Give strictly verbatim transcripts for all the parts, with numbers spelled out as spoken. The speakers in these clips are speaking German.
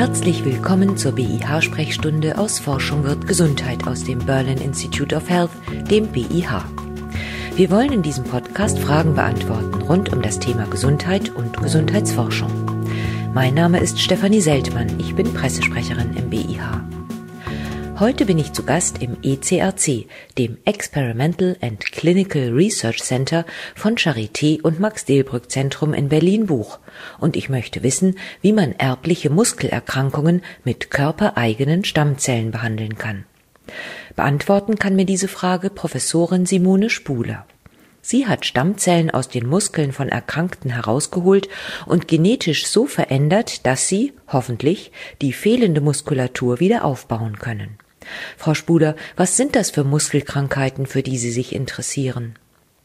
Herzlich willkommen zur B I H-Sprechstunde aus Forschung wird Gesundheit aus dem Berlin Institute of Health, dem B I H. Wir wollen in diesem Podcast Fragen beantworten rund um das Thema Gesundheit und Gesundheitsforschung. Mein Name ist Stefanie Seltmann, ich bin Pressesprecherin im B I H. Heute bin ich zu Gast im E C R C, dem Experimental and Clinical Research Center von Charité und Max-Delbrück-Zentrum in Berlin-Buch. Und ich möchte wissen, wie man erbliche Muskelerkrankungen mit körpereigenen Stammzellen behandeln kann. Beantworten kann mir diese Frage Professorin Simone Spuler. Sie hat Stammzellen aus den Muskeln von Erkrankten herausgeholt und genetisch so verändert, dass sie, hoffentlich, die fehlende Muskulatur wieder aufbauen können. Frau Spuler, was sind das für Muskelkrankheiten, für die Sie sich interessieren?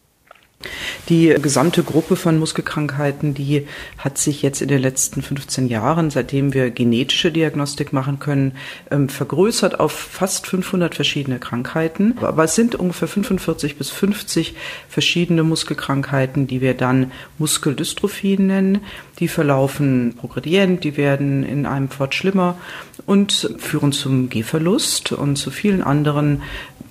Die gesamte Gruppe von Muskelkrankheiten, die hat sich jetzt in den letzten fünfzehn Jahren, seitdem wir genetische Diagnostik machen können, vergrößert auf fast fünfhundert verschiedene Krankheiten. Aber es sind ungefähr fünfundvierzig bis fünfzig verschiedene Muskelkrankheiten, die wir dann Muskeldystrophien nennen. Die verlaufen progredient, die werden in einem Fort schlimmer und führen zum Gehverlust und zu vielen anderen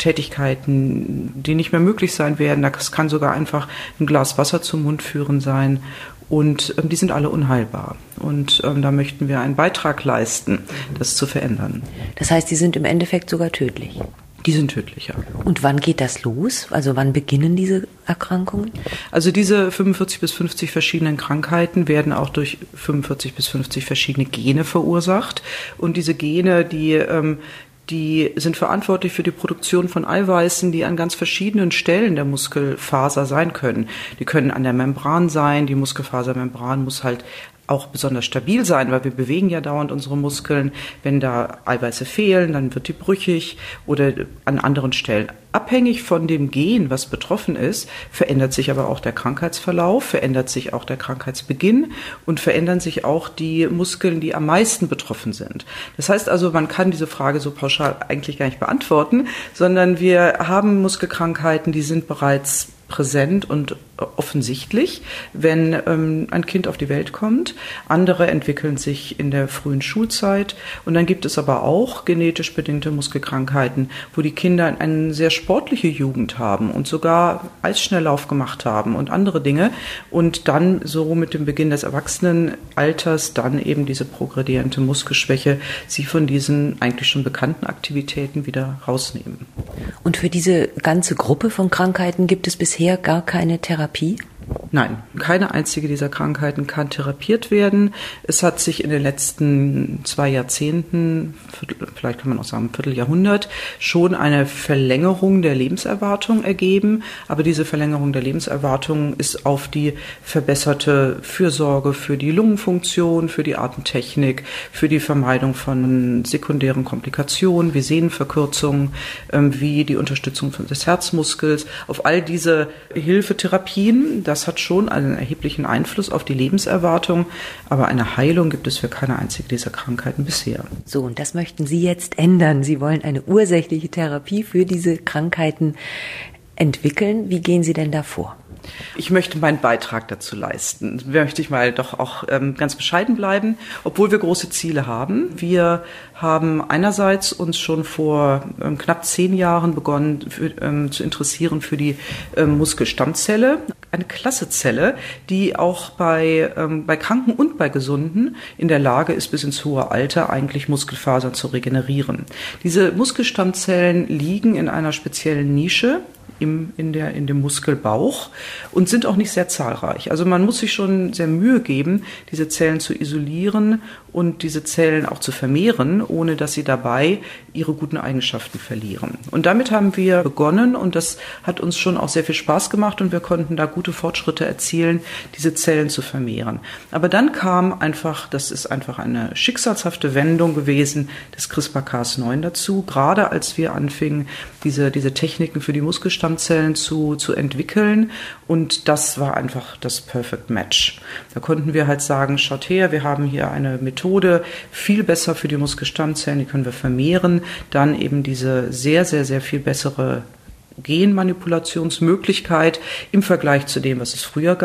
Tätigkeiten, die nicht mehr möglich sein werden. Das kann sogar einfach ein Glas Wasser zum Mund führen sein. Und ähm, die sind alle unheilbar. Und ähm, da möchten wir einen Beitrag leisten, das zu verändern. Das heißt, die sind im Endeffekt sogar tödlich? Die sind tödlich, ja. Und wann geht das los? Also wann beginnen diese Erkrankungen? Also diese fünfundvierzig bis fünfzig verschiedenen Krankheiten werden auch durch fünfundvierzig bis fünfzig verschiedene Gene verursacht. Und diese Gene, die ähm, Die sind verantwortlich für die Produktion von Eiweißen, die an ganz verschiedenen Stellen der Muskelfaser sein können. Die können an der Membran sein. Die Muskelfasermembran muss halt auch besonders stabil sein, weil wir bewegen ja dauernd unsere Muskeln. Wenn da Eiweiße fehlen, dann wird die brüchig oder an anderen Stellen. Abhängig von dem Gen, was betroffen ist, verändert sich aber auch der Krankheitsverlauf, verändert sich auch der Krankheitsbeginn und verändern sich auch die Muskeln, die am meisten betroffen sind. Das heißt also, man kann diese Frage so pauschal eigentlich gar nicht beantworten, sondern wir haben Muskelkrankheiten, die sind bereits präsent und offensichtlich, wenn ähm, ein Kind auf die Welt kommt. Andere entwickeln sich in der frühen Schulzeit. Und dann gibt es aber auch genetisch bedingte Muskelkrankheiten, wo die Kinder eine sehr sportliche Jugend haben und sogar Eisschnelllauf gemacht haben und andere Dinge. Und dann so mit dem Beginn des Erwachsenenalters dann eben diese progrediente Muskelschwäche sie von diesen eigentlich schon bekannten Aktivitäten wieder rausnehmen. Und für diese ganze Gruppe von Krankheiten gibt es bisher gar keine Therapie? Nein, keine einzige dieser Krankheiten kann therapiert werden. Es hat sich in den letzten zwei Jahrzehnten, vielleicht kann man auch sagen ein Vierteljahrhundert, schon eine Verlängerung der Lebenserwartung ergeben. Aber diese Verlängerung der Lebenserwartung ist auf die verbesserte Fürsorge für die Lungenfunktion, für die Atemtechnik, für die Vermeidung von sekundären Komplikationen wie Sehnenverkürzungen, wie die Unterstützung des Herzmuskels, auf all diese Hilfetherapien. Das hat schon einen erheblichen Einfluss auf die Lebenserwartung, aber eine Heilung gibt es für keine einzige dieser Krankheiten bisher. So, und das möchten Sie jetzt ändern. Sie wollen eine ursächliche Therapie für diese Krankheiten entwickeln. Wie gehen Sie denn da vor? Ich möchte meinen Beitrag dazu leisten. Möchte ich mal doch auch ähm, ganz bescheiden bleiben, obwohl wir große Ziele haben. Wir haben einerseits uns schon vor ähm, knapp zehn Jahren begonnen für, ähm, zu interessieren für die ähm, Muskelstammzelle. Eine klasse Zelle, die auch bei, ähm, bei Kranken und bei Gesunden in der Lage ist, bis ins hohe Alter eigentlich Muskelfasern zu regenerieren. Diese Muskelstammzellen liegen in einer speziellen Nische Im, in, der, in dem Muskelbauch und sind auch nicht sehr zahlreich. Also man muss sich schon sehr Mühe geben, diese Zellen zu isolieren und diese Zellen auch zu vermehren, ohne dass sie dabei ihre guten Eigenschaften verlieren. Und damit haben wir begonnen und das hat uns schon auch sehr viel Spaß gemacht und wir konnten da gute Fortschritte erzielen, diese Zellen zu vermehren. Aber dann kam einfach, das ist einfach eine schicksalshafte Wendung gewesen, des CRISPR Cas neun dazu, gerade als wir anfingen, diese, diese Techniken für die Muskelstammzellen zu, zu entwickeln und das war einfach das Perfect Match. Da konnten wir halt sagen, schaut her, wir haben hier eine Methode, viel besser für die Muskelstammzellen, die können wir vermehren, dann eben diese sehr, sehr, sehr viel bessere Genmanipulationsmöglichkeit im Vergleich zu dem, was es früher gab.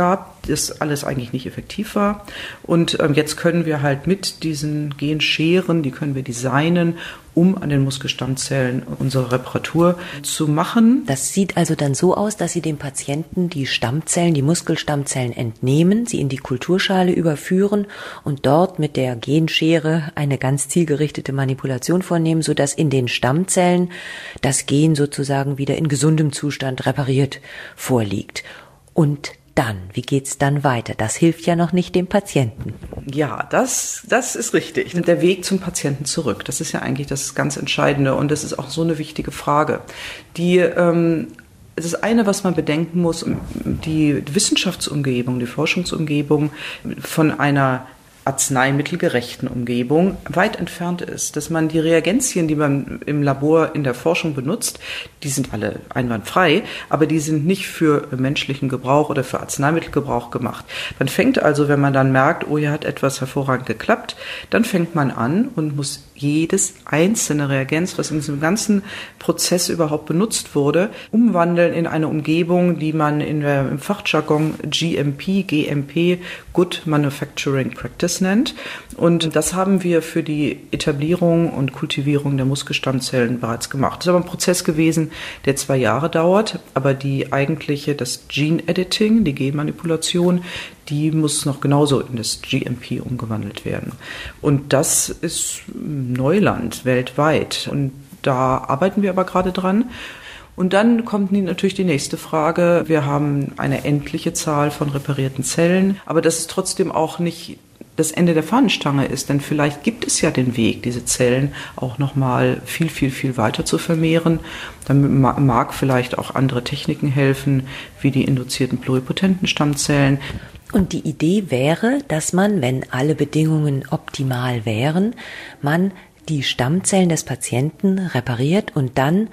das alles eigentlich nicht effektiv war. Und ähm, jetzt können wir halt mit diesen Genscheren, die können wir designen, um an den Muskelstammzellen unsere Reparatur zu machen. Das sieht also dann so aus, dass Sie dem Patienten die Stammzellen, die Muskelstammzellen entnehmen, sie in die Kulturschale überführen und dort mit der Genschere eine ganz zielgerichtete Manipulation vornehmen, sodass in den Stammzellen das Gen sozusagen wieder in gesundem Zustand repariert vorliegt. Und dann, wie geht's dann weiter? Das hilft ja noch nicht dem Patienten. Ja, das, das ist richtig. Der Weg zum Patienten zurück, das ist ja eigentlich das ganz Entscheidende und das ist auch so eine wichtige Frage. Die, ähm, das eine, was man bedenken muss, die Wissenschaftsumgebung, die Forschungsumgebung von einer arzneimittelgerechten Umgebung weit entfernt ist, dass man die Reagenzien, die man im Labor in der Forschung benutzt, die sind alle einwandfrei, aber die sind nicht für menschlichen Gebrauch oder für Arzneimittelgebrauch gemacht. Man fängt also, wenn man dann merkt, oh, hier hat etwas hervorragend geklappt, dann fängt man an und muss jedes einzelne Reagenz, was in diesem ganzen Prozess überhaupt benutzt wurde, umwandeln in eine Umgebung, die man in der, im Fachjargon G M P, G M P, Good Manufacturing Practice nennt. Und das haben wir für die Etablierung und Kultivierung der Muskelstammzellen bereits gemacht. Das ist aber ein Prozess gewesen, der zwei Jahre dauert, aber die eigentliche, das Gene Editing, die Genmanipulation, die muss noch genauso in das G M P umgewandelt werden. Und das ist Neuland weltweit. Und da arbeiten wir aber gerade dran. Und dann kommt natürlich die nächste Frage. Wir haben eine endliche Zahl von reparierten Zellen, aber das ist trotzdem auch nicht das Ende der Fahnenstange ist, denn vielleicht gibt es ja den Weg, diese Zellen auch noch mal viel, viel, viel weiter zu vermehren. Dann mag vielleicht auch andere Techniken helfen, wie die induzierten pluripotenten Stammzellen. Und die Idee wäre, dass man, wenn alle Bedingungen optimal wären, man die Stammzellen des Patienten repariert und dann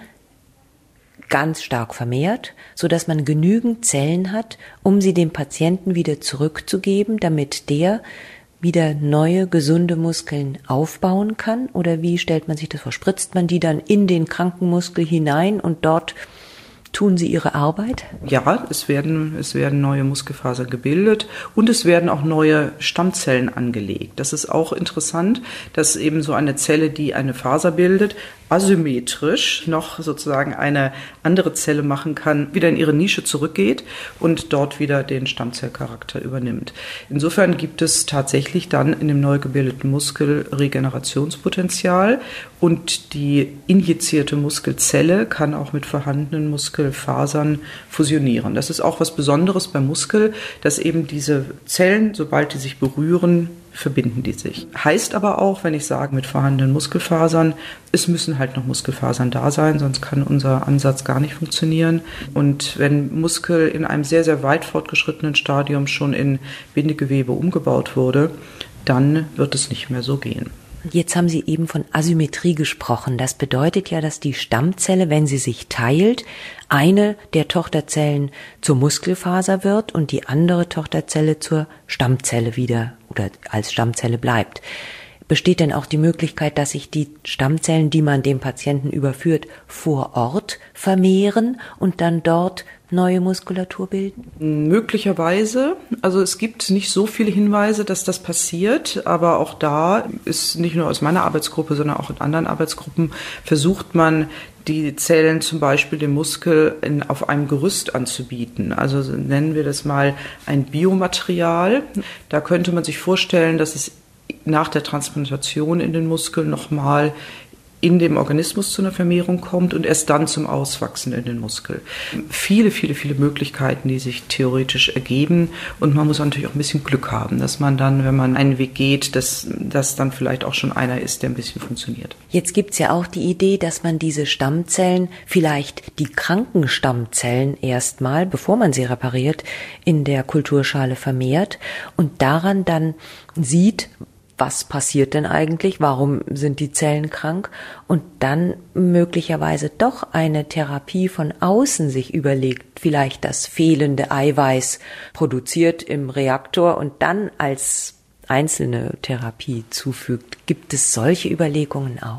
ganz stark vermehrt, so dass man genügend Zellen hat, um sie dem Patienten wieder zurückzugeben, damit der wieder neue, gesunde Muskeln aufbauen kann? Oder wie stellt man sich das vor? Spritzt man die dann in den kranken Muskel hinein und dort tun sie ihre Arbeit? Ja, es werden, es werden neue Muskelfasern gebildet und es werden auch neue Stammzellen angelegt. Das ist auch interessant, dass eben so eine Zelle, die eine Faser bildet, asymmetrisch noch sozusagen eine andere Zelle machen kann, wieder in ihre Nische zurückgeht und dort wieder den Stammzellcharakter übernimmt. Insofern gibt es tatsächlich dann in dem neu gebildeten Muskel Regenerationspotenzial und die injizierte Muskelzelle kann auch mit vorhandenen Muskelfasern fusionieren. Das ist auch was Besonderes beim Muskel, dass eben diese Zellen, sobald die sich berühren, verbinden die sich. Heißt aber auch, wenn ich sage mit vorhandenen Muskelfasern, es müssen halt noch Muskelfasern da sein, sonst kann unser Ansatz gar nicht funktionieren. Und wenn Muskel in einem sehr, sehr weit fortgeschrittenen Stadium schon in Bindegewebe umgebaut wurde, dann wird es nicht mehr so gehen. Jetzt haben Sie eben von Asymmetrie gesprochen. Das bedeutet ja, dass die Stammzelle, wenn sie sich teilt, eine der Tochterzellen zur Muskelfaser wird und die andere Tochterzelle zur Stammzelle wieder oder als Stammzelle bleibt. Besteht denn auch die Möglichkeit, dass sich die Stammzellen, die man dem Patienten überführt, vor Ort vermehren und dann dort neue Muskulatur bilden? Möglicherweise. Also es gibt nicht so viele Hinweise, dass das passiert, aber auch da ist nicht nur aus meiner Arbeitsgruppe, sondern auch in anderen Arbeitsgruppen versucht man, die Zellen zum Beispiel dem Muskel in, auf einem Gerüst anzubieten. Also nennen wir das mal ein Biomaterial. Da könnte man sich vorstellen, dass es nach der Transplantation in den Muskel nochmal in dem Organismus zu einer Vermehrung kommt und erst dann zum Auswachsen in den Muskel. Viele, viele, viele Möglichkeiten, die sich theoretisch ergeben. Und man muss natürlich auch ein bisschen Glück haben, dass man dann, wenn man einen Weg geht, dass das dann vielleicht auch schon einer ist, der ein bisschen funktioniert. Jetzt gibt's ja auch die Idee, dass man diese Stammzellen, vielleicht die kranken Stammzellen erstmal, bevor man sie repariert, in der Kulturschale vermehrt und daran dann sieht, was passiert denn eigentlich, warum sind die Zellen krank und dann möglicherweise doch eine Therapie von außen sich überlegt, vielleicht das fehlende Eiweiß produziert im Reaktor und dann als einzelne Therapie zufügt. Gibt es solche Überlegungen auch?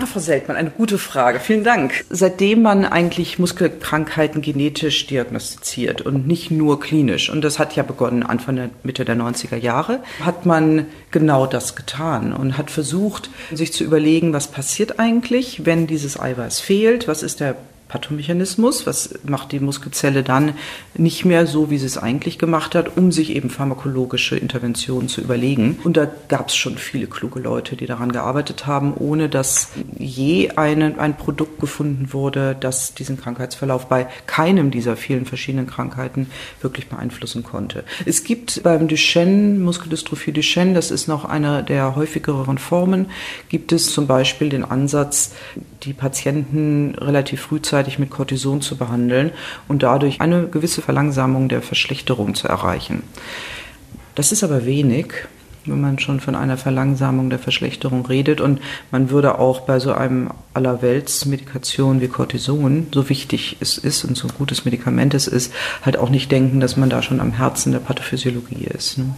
Ach, Frau Seltmann, eine gute Frage. Vielen Dank. Seitdem man eigentlich Muskelkrankheiten genetisch diagnostiziert und nicht nur klinisch, und das hat ja begonnen Anfang der Mitte der neunziger Jahre, hat man genau das getan und hat versucht, sich zu überlegen, was passiert eigentlich, wenn dieses Eiweiß fehlt, was ist der Pathomechanismus, was macht die Muskelzelle dann nicht mehr so, wie sie es eigentlich gemacht hat, um sich eben pharmakologische Interventionen zu überlegen. Und da gab es schon viele kluge Leute, die daran gearbeitet haben, ohne dass je eine, ein Produkt gefunden wurde, das diesen Krankheitsverlauf bei keinem dieser vielen verschiedenen Krankheiten wirklich beeinflussen konnte. Es gibt beim Duchenne, Muskeldystrophie Duchenne, das ist noch eine der häufigeren Formen, gibt es zum Beispiel den Ansatz, die Patienten relativ frühzeitig mit Cortison zu behandeln und dadurch eine gewisse Verlangsamung der Verschlechterung zu erreichen. Das ist aber wenig, wenn man schon von einer Verlangsamung der Verschlechterung redet, und man würde auch bei so einem Allerwelts-Medikation wie Cortison, so wichtig es ist und so ein gutes Medikament es ist, halt auch nicht denken, dass man da schon am Herzen der Pathophysiologie ist. Ne?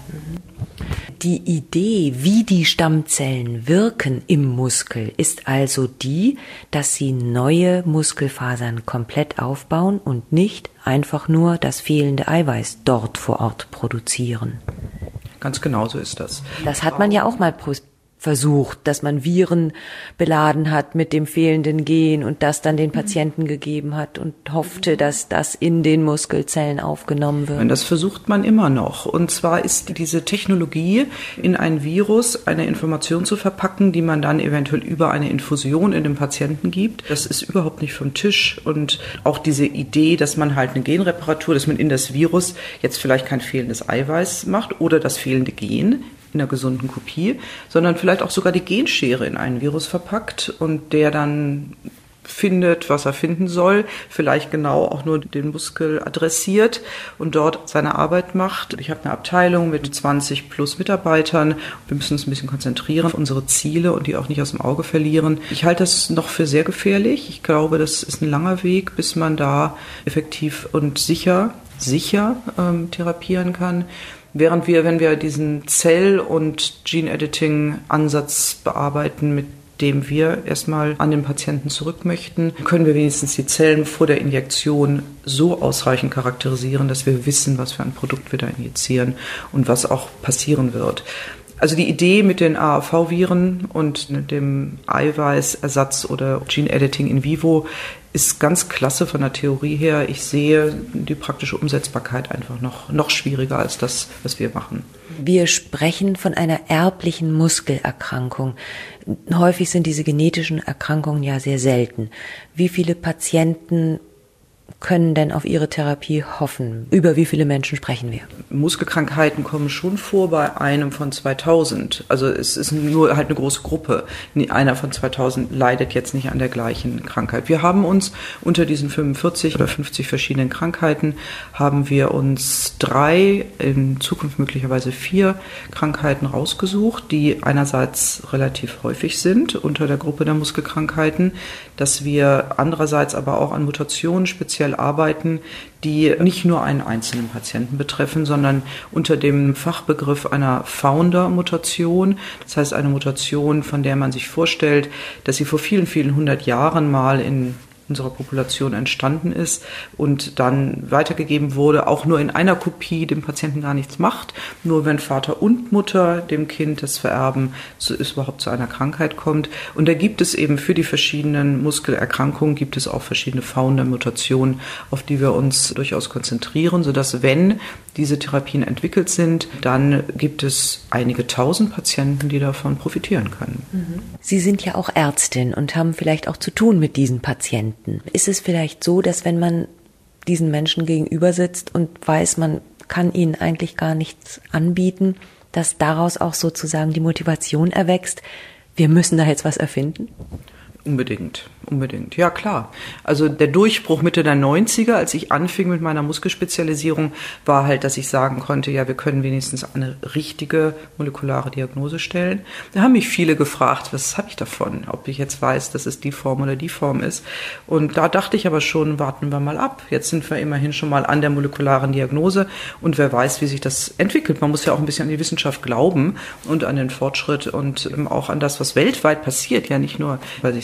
Die Idee, wie die Stammzellen wirken im Muskel, ist also die, dass sie neue Muskelfasern komplett aufbauen und nicht einfach nur das fehlende Eiweiß dort vor Ort produzieren. Ganz genau so ist das. Das hat man ja auch mal versucht, dass man Viren beladen hat mit dem fehlenden Gen und das dann den Patienten gegeben hat und hoffte, dass das in den Muskelzellen aufgenommen wird. Das versucht man immer noch. Und zwar ist diese Technologie, in ein Virus eine Information zu verpacken, die man dann eventuell über eine Infusion in den Patienten gibt. Das ist überhaupt nicht vom Tisch. Und auch diese Idee, dass man halt eine Genreparatur, dass man in das Virus jetzt vielleicht kein fehlendes Eiweiß macht oder das fehlende Gen in einer gesunden Kopie, sondern vielleicht auch sogar die Genschere in einen Virus verpackt und der dann findet, was er finden soll, vielleicht genau auch nur den Muskel adressiert und dort seine Arbeit macht. Ich habe eine Abteilung mit zwanzig plus Mitarbeitern. Wir müssen uns ein bisschen konzentrieren auf unsere Ziele und die auch nicht aus dem Auge verlieren. Ich halte das noch für sehr gefährlich. Ich glaube, das ist ein langer Weg, bis man da effektiv und sicher, sicher ähm, therapieren kann. Während wir, wenn wir diesen Zell- und Gene-Editing-Ansatz bearbeiten, mit dem wir erstmal an den Patienten zurück möchten, können wir wenigstens die Zellen vor der Injektion so ausreichend charakterisieren, dass wir wissen, was für ein Produkt wir da injizieren und was auch passieren wird. Also die Idee mit den A A V-Viren und dem Eiweißersatz oder Gene-Editing in vivo ist ganz klasse von der Theorie her. Ich sehe die praktische Umsetzbarkeit einfach noch, noch schwieriger als das, was wir machen. Wir sprechen von einer erblichen Muskelerkrankung. Häufig sind diese genetischen Erkrankungen ja sehr selten. Wie viele Patienten können denn auf ihre Therapie hoffen? Über wie viele Menschen sprechen wir? Muskelkrankheiten kommen schon vor bei einem von zweitausend. Also es ist nur halt eine große Gruppe. Einer von zweitausend leidet jetzt nicht an der gleichen Krankheit. Wir haben uns unter diesen fünfundvierzig oder fünfzig verschiedenen Krankheiten haben wir uns drei, in Zukunft möglicherweise vier Krankheiten rausgesucht, die einerseits relativ häufig sind unter der Gruppe der Muskelkrankheiten, dass wir andererseits aber auch an Mutationen speziell arbeiten, die nicht nur einen einzelnen Patienten betreffen, sondern unter dem Fachbegriff einer Founder-Mutation, das heißt eine Mutation, von der man sich vorstellt, dass sie vor vielen, vielen hundert Jahren mal in unserer Population entstanden ist und dann weitergegeben wurde, auch nur in einer Kopie dem Patienten gar nichts macht. Nur wenn Vater und Mutter dem Kind das vererben, so es überhaupt zu einer Krankheit kommt. Und da gibt es eben für die verschiedenen Muskelerkrankungen gibt es auch verschiedene Founder-Mutationen, auf die wir uns durchaus konzentrieren, sodass wenn diese Therapien entwickelt sind, dann gibt es einige tausend Patienten, die davon profitieren können. Sie sind ja auch Ärztin und haben vielleicht auch zu tun mit diesen Patienten. Ist es vielleicht so, dass wenn man diesen Menschen gegenüber sitzt und weiß, man kann ihnen eigentlich gar nichts anbieten, dass daraus auch sozusagen die Motivation erwächst, wir müssen da jetzt was erfinden? Unbedingt, unbedingt. Ja, klar. Also der Durchbruch Mitte der neunziger, als ich anfing mit meiner Muskelspezialisierung, war halt, dass ich sagen konnte, ja, wir können wenigstens eine richtige molekulare Diagnose stellen. Da haben mich viele gefragt, was habe ich davon? Ob ich jetzt weiß, dass es die Form oder die Form ist. Und da dachte ich aber schon, warten wir mal ab. Jetzt sind wir immerhin schon mal an der molekularen Diagnose und wer weiß, wie sich das entwickelt. Man muss ja auch ein bisschen an die Wissenschaft glauben und an den Fortschritt und eben auch an das, was weltweit passiert, ja nicht nur bei sich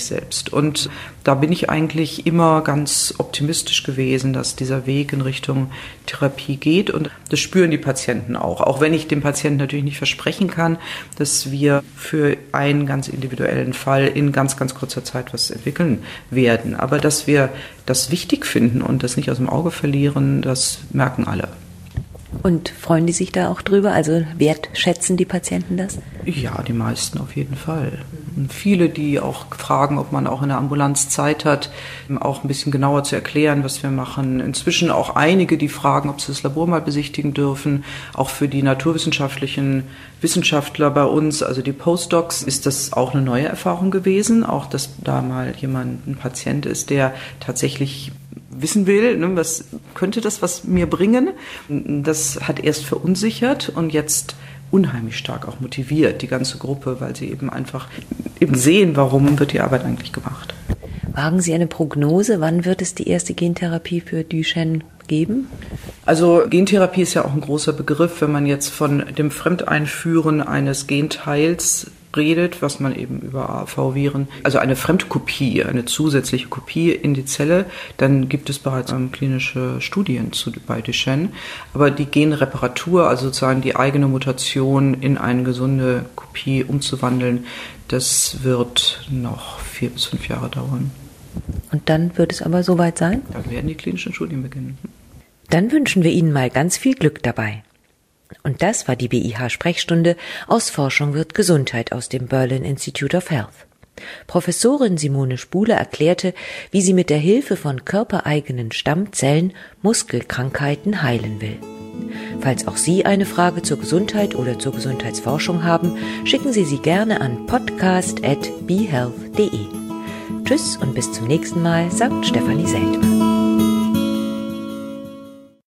selbst. Und da bin ich eigentlich immer ganz optimistisch gewesen, dass dieser Weg in Richtung Therapie geht. Und das spüren die Patienten auch. Auch wenn ich dem Patienten natürlich nicht versprechen kann, dass wir für einen ganz individuellen Fall in ganz, ganz kurzer Zeit was entwickeln werden. Aber dass wir das wichtig finden und das nicht aus dem Auge verlieren, das merken alle. Und freuen die sich da auch drüber? Also wertschätzen die Patienten das? Ja, die meisten auf jeden Fall. Und viele, die auch fragen, ob man auch in der Ambulanz Zeit hat, auch ein bisschen genauer zu erklären, was wir machen. Inzwischen auch einige, die fragen, ob sie das Labor mal besichtigen dürfen. Auch für die naturwissenschaftlichen Wissenschaftler bei uns, also die Postdocs, ist das auch eine neue Erfahrung gewesen. Auch, dass da mal jemand, ein Patient ist, der tatsächlich wissen will, ne, was könnte das was mir bringen. Das hat erst verunsichert und jetzt unheimlich stark auch motiviert, die ganze Gruppe, weil sie eben einfach eben sehen, warum wird die Arbeit eigentlich gemacht. Wagen Sie eine Prognose, wann wird es die erste Gentherapie für Duchenne geben? Also Gentherapie ist ja auch ein großer Begriff, wenn man jetzt von dem Fremdeinführen eines Genteils redet, was man eben über A A V-Viren, also eine Fremdkopie, eine zusätzliche Kopie in die Zelle, dann gibt es bereits ähm, klinische Studien zu, bei Duchenne. Aber die Genreparatur, also sozusagen die eigene Mutation in eine gesunde Kopie umzuwandeln, das wird noch vier bis fünf Jahre dauern. Und dann wird es aber soweit sein? Dann werden die klinischen Studien beginnen. Dann wünschen wir Ihnen mal ganz viel Glück dabei. Und das war die B I H-Sprechstunde aus Forschung wird Gesundheit aus dem Berlin Institute of Health. Professorin Simone Spuler erklärte, wie sie mit der Hilfe von körpereigenen Stammzellen Muskelkrankheiten heilen will. Falls auch Sie eine Frage zur Gesundheit oder zur Gesundheitsforschung haben, schicken Sie sie gerne an podcast at b health punkt de. Tschüss und bis zum nächsten Mal, sagt Stefanie Seltmann.